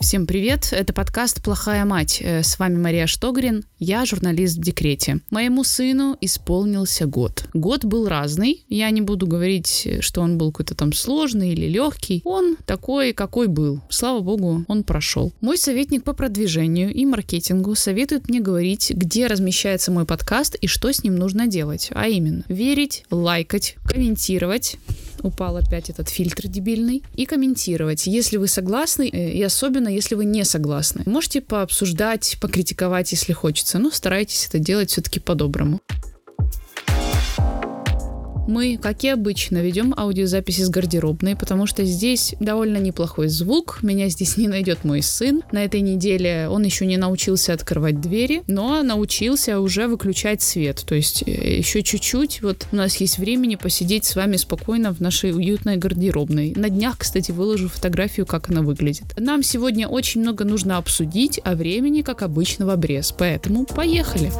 Всем привет, это подкаст «Плохая мать». С вами Мария Штогрин, я журналист в декрете. Моему сыну исполнился год. Год был разный, я не буду говорить, что он был какой-то там сложный или легкий. Он такой, какой был. Слава богу, он прошел. Мой советник по продвижению и маркетингу советует мне говорить, где размещается мой подкаст и что с ним нужно делать. А именно, верить, лайкать, комментировать. Упал опять этот фильтр дебильный. И комментировать, если вы согласны, и особенно, если вы не согласны. Можете пообсуждать, покритиковать, если хочется, но старайтесь это делать все-таки по-доброму. Мы, как и обычно, ведем аудиозаписи с гардеробной, потому что здесь довольно неплохой звук. Меня здесь не найдет мой сын. На этой неделе он еще не научился открывать двери, но научился уже выключать свет. То есть еще чуть-чуть. Вот у нас есть времени посидеть с вами спокойно в нашей уютной гардеробной. На днях, кстати, выложу фотографию, как она выглядит. Нам сегодня очень много нужно обсудить, а времени, как обычно, в обрез. Поэтому поехали!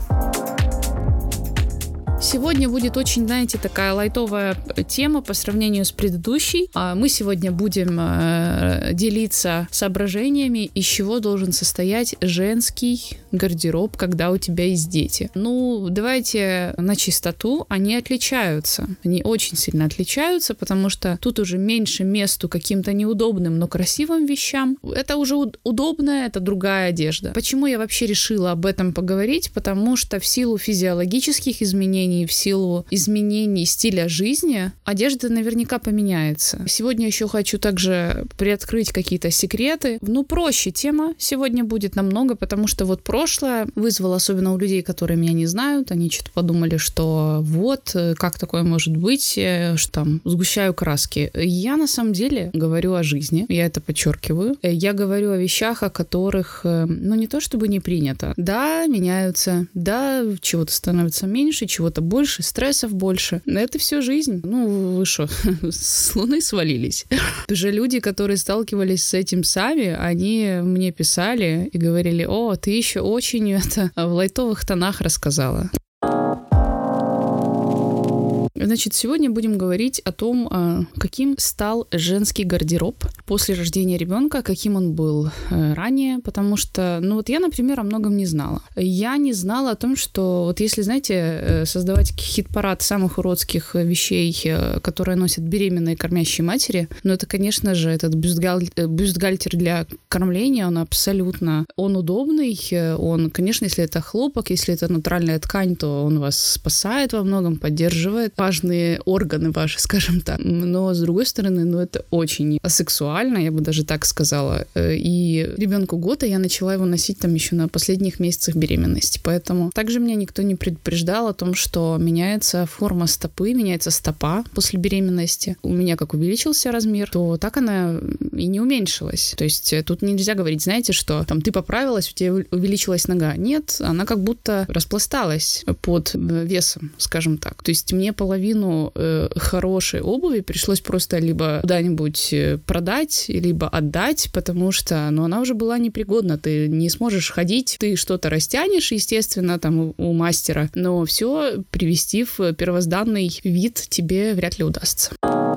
Сегодня будет очень, знаете, такая лайтовая тема по сравнению с предыдущей. Мы сегодня будем делиться соображениями, из чего должен состоять женский гардероб, когда у тебя есть дети. Ну, давайте на чистоту. Они отличаются. Они очень сильно отличаются, потому что тут уже меньше месту каким-то неудобным, но красивым вещам. Это уже удобная, это другая одежда. Почему я вообще решила об этом поговорить? Потому что в силу физиологических изменений, в силу изменений стиля жизни, одежда наверняка поменяется. Сегодня еще хочу также приоткрыть какие-то секреты. Ну, проще тема сегодня будет намного, потому что вот прошлое вызвало, особенно у людей, которые меня не знают, они что-то подумали, что вот, как такое может быть, что там, сгущаю краски. Я на самом деле говорю о жизни, я это подчеркиваю. Я говорю о вещах, о которых, ну, не то чтобы не принято. Да, меняются, да, чего-то становится меньше, чего-то больше, стрессов больше. Это все жизнь. Ну, вы что, с Луны свалились? Уже люди, которые сталкивались с этим сами, они мне писали и говорили: о, ты еще очень это в лайтовых тонах рассказала. Значит, сегодня будем говорить о том, каким стал женский гардероб после рождения ребенка, каким он был ранее, потому что, ну вот я, например, о многом не знала. Я не знала о том, что вот если, знаете, создавать хит-парад самых уродских вещей, которые носят беременные кормящие матери, ну это, конечно же, этот бюстгальтер для кормления, он удобный, он, конечно, если это хлопок, если это натуральная ткань, то он вас спасает во многом, поддерживает важные органы ваши, скажем так. Но, с другой стороны, ну, это очень асексуально, я бы даже так сказала. И ребенку года я начала его носить там еще на последних месяцах беременности. Поэтому также меня никто не предупреждал о том, что меняется форма стопы, меняется стопа после беременности. У меня как увеличился размер, то так она и не уменьшилась. То есть тут нельзя говорить, знаете, что там ты поправилась, у тебя увеличилась нога. Нет, она как будто распласталась под весом, скажем так. То есть мне половину хорошей обуви пришлось просто либо куда-нибудь продать, либо отдать, потому что, ну, она уже была непригодна, ты не сможешь ходить, ты что-то растянешь, естественно, там у мастера, но все привести в первозданный вид тебе вряд ли удастся.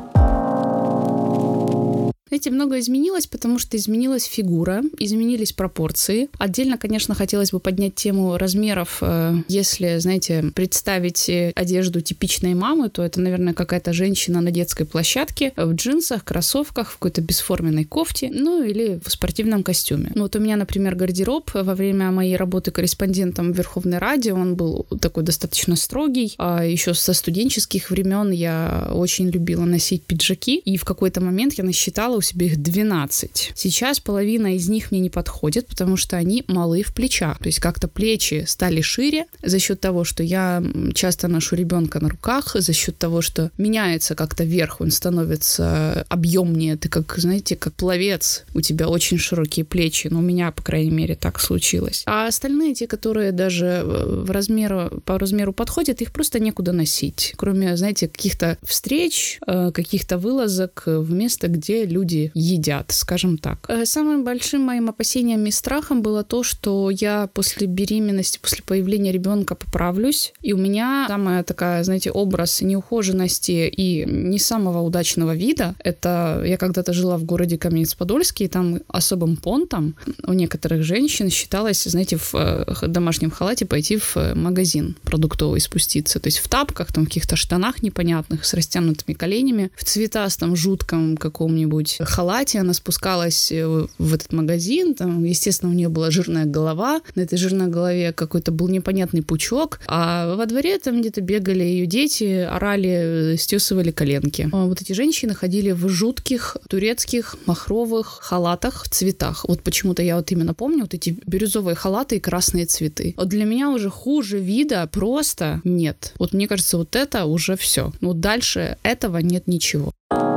Знаете, многое изменилось, потому что изменилась фигура, изменились пропорции. Отдельно, конечно, хотелось бы поднять тему размеров. Если, знаете, представить одежду типичной мамы, то это, наверное, какая-то женщина на детской площадке в джинсах, кроссовках, в какой-то бесформенной кофте, ну или в спортивном костюме. Ну вот у меня, например, гардероб во время моей работы корреспондентом в Верховной Раде, он был такой достаточно строгий. А еще со студенческих времен я очень любила носить пиджаки, и в какой-то момент я насчитала у себя их 12. Сейчас половина из них мне не подходит, потому что они малы в плечах. То есть как-то плечи стали шире за счет того, что я часто ношу ребенка на руках, за счет того, что меняется как-то верх, он становится объемнее. Ты как, знаете, как пловец. У тебя очень широкие плечи. Но у меня, по крайней мере, так случилось. А остальные, те, которые даже по размеру подходят, их просто некуда носить. Кроме, знаете, каких-то встреч, каких-то вылазок в место, где люди люди едят, скажем так. Самым большим моим опасением и страхом было то, что я после беременности, после появления ребенка поправлюсь, и у меня самая такая, знаете, образ неухоженности и не самого удачного вида. Это я когда-то жила в городе Каменец-Подольский, и там особым понтом у некоторых женщин считалось, знаете, в домашнем халате пойти в магазин продуктовый спуститься. То есть в тапках, там, в каких-то штанах непонятных, с растянутыми коленями, в цветастом, жутком каком-нибудь халате она спускалась в этот магазин. Там, естественно, у нее была жирная голова. На этой жирной голове какой-то был непонятный пучок. А во дворе там где-то бегали ее дети, орали, стесывали коленки. А вот эти женщины ходили в жутких турецких махровых халатах в цветах. Вот почему-то я вот именно помню вот эти бирюзовые халаты и красные цветы. Вот для меня уже хуже вида просто нет. Вот мне кажется, вот это уже все. Вот дальше этого нет ничего.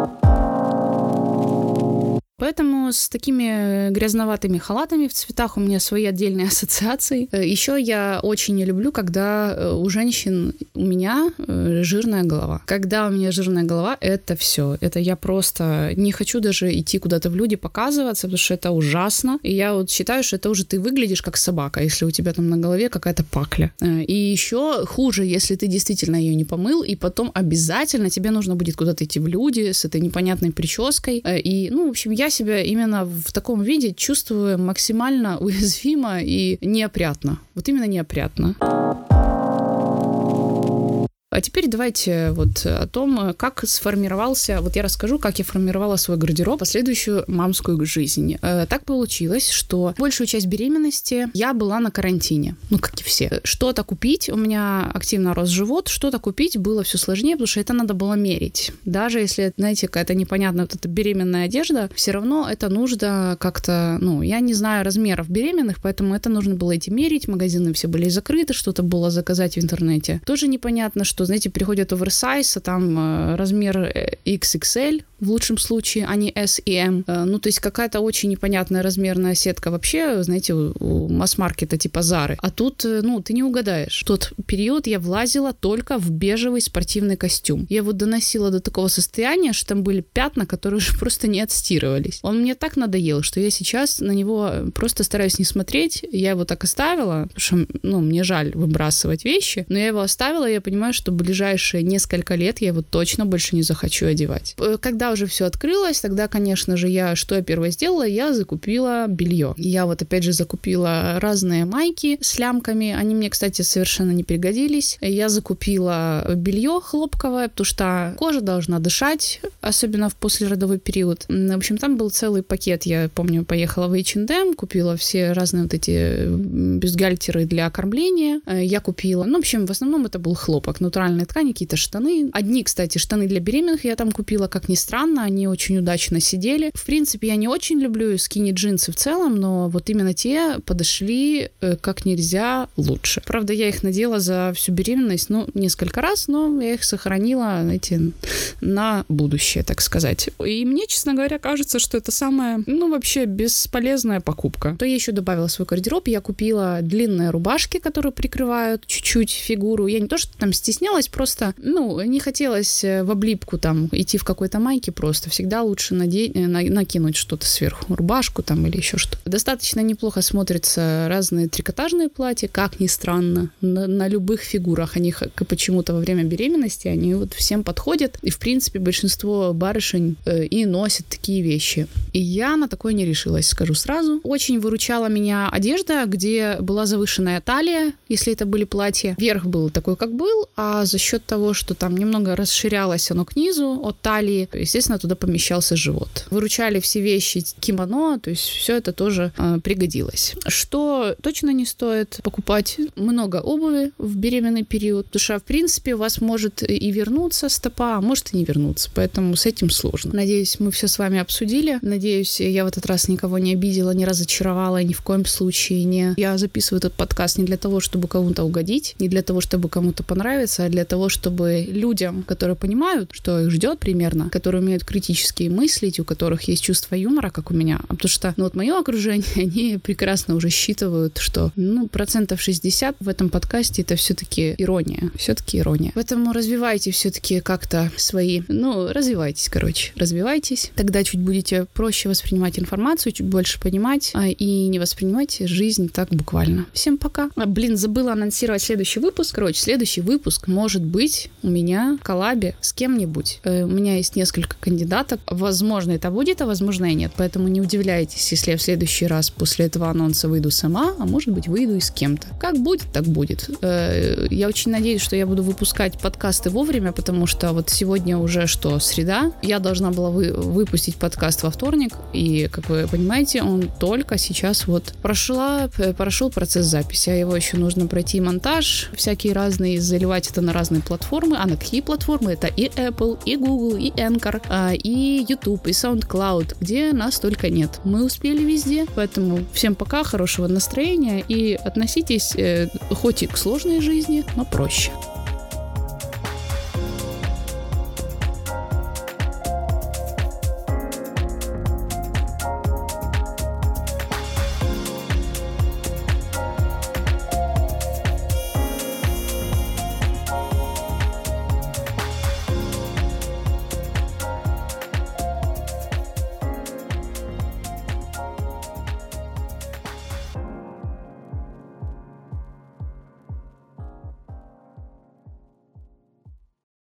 Поэтому с такими грязноватыми халатами в цветах у меня свои отдельные ассоциации. Еще я очень не люблю, когда у женщин у меня жирная голова. Когда у меня жирная голова, это все. Это я просто не хочу даже идти куда-то в люди показываться, потому что это ужасно. И я вот считаю, что это уже ты выглядишь как собака, если у тебя там на голове какая-то пакля. И еще хуже, если ты действительно ее не помыл, и потом обязательно тебе нужно будет куда-то идти в люди с этой непонятной прической. И, в общем, я себя именно в таком виде чувствую максимально уязвимо и неопрятно. Вот именно неопрятно. А теперь давайте вот о том, как сформировался... Вот я расскажу, как я формировала свой гардероб, последующую мамскую жизнь. Так получилось, что большую часть беременности я была на карантине. Как и все. Что-то купить, у меня активно рос живот, что-то купить было все сложнее, потому что это надо было мерить. Даже если, знаете, какая-то непонятная вот эта беременная одежда, все равно это нужно как-то... я не знаю размеров беременных, поэтому это нужно было идти мерить, магазины все были закрыты, что-то было заказать в интернете. Тоже непонятно, что, знаете, приходят оверсайз, а там размер XXL в лучшем случае, а не S и M. То есть какая-то очень непонятная размерная сетка вообще, знаете, у масс-маркета типа Зары. А тут, ты не угадаешь. В тот период я влазила только в бежевый спортивный костюм. Я его доносила до такого состояния, что там были пятна, которые уже просто не отстирывались. Он мне так надоел, что я сейчас на него просто стараюсь не смотреть. Я его так оставила, потому что, мне жаль выбрасывать вещи, но я его оставила, и я понимаю, что в ближайшие несколько лет я его точно больше не захочу одевать. Когда уже все открылось, тогда, конечно же, что я первое сделала? Я закупила белье. Я вот опять же закупила разные майки с лямками. Они мне, кстати, совершенно не пригодились. Я закупила белье хлопковое, потому что кожа должна дышать, особенно в послеродовой период. В общем, там был целый пакет. Я помню, поехала в H&M, купила все разные вот эти бюстгальтеры для кормления. Я купила, в общем, в основном это был хлопок, натуральные ткани, какие-то штаны. Одни, кстати, штаны для беременных я там купила, как ни странно, они очень удачно сидели. В принципе, я не очень люблю скини-джинсы в целом, но вот именно те подошли как нельзя лучше. Правда, я их надела за всю беременность, несколько раз, но я их сохранила, знаете, на будущее, так сказать. И мне, честно говоря, кажется, что это самая, вообще бесполезная покупка. То я еще добавила в свой гардероб, я купила длинные рубашки, которые прикрывают чуть-чуть фигуру. Я не то, что там стеснялась, просто, не хотелось в облипку там идти в какой-то майке, просто всегда лучше накинуть что-то сверху, рубашку там или еще что-то. Достаточно неплохо смотрятся разные трикотажные платья, как ни странно, на любых фигурах. Они почему-то во время беременности, они вот всем подходят, и в принципе большинство барышень и носят такие вещи. И я на такое не решилась, скажу сразу. Очень выручала меня одежда, где была завышенная талия, если это были платья. Верх был такой, как был, а за счет того, что там немного расширялось оно к низу от талии, естественно, туда помещался живот. Выручали все вещи кимоно, то есть все это тоже пригодилось. Что точно не стоит покупать? Много обуви в беременный период, потому что, в принципе, у вас может и вернуться стопа, а может и не вернуться, поэтому с этим сложно. Надеюсь, мы все с вами обсудили. Надеюсь, я в этот раз никого не обидела, не разочаровала, ни в коем случае не. Я записываю этот подкаст не для того, чтобы кому-то угодить, не для того, чтобы кому-то понравиться, а для того, чтобы людям, которые понимают, что их ждет примерно, которые умеют критически мыслить, у которых есть чувство юмора, как у меня. Потому что, ну вот мое окружение, они прекрасно уже считывают, что, 60% в этом подкасте это все-таки ирония. Все-таки ирония. Поэтому развивайте все-таки как-то свои... развивайтесь, развивайтесь. Тогда чуть будете проще воспринимать информацию, чуть больше понимать, и не воспринимайте жизнь так буквально. Всем пока. Забыла анонсировать следующий выпуск. Следующий выпуск может быть у меня в коллабе с кем-нибудь. У меня есть несколько кандидатов. Возможно, это будет, а возможно и нет. Поэтому не удивляйтесь, если я в следующий раз после этого анонса выйду сама, а может быть выйду и с кем-то. Как будет, так будет. Я очень надеюсь, что я буду выпускать подкасты вовремя, потому что вот сегодня уже среда. Я должна была выпустить подкаст во вторник, и, как вы понимаете, он только сейчас прошел процесс записи, а его еще нужно пройти монтаж, всякие разные, заливать это на разные платформы. А на какие платформы? Это и Apple, и Google, и Anchor, и YouTube, и SoundCloud, где нас только нет. Мы успели везде, поэтому всем пока, хорошего настроения и относитесь хоть и к сложной жизни, но проще.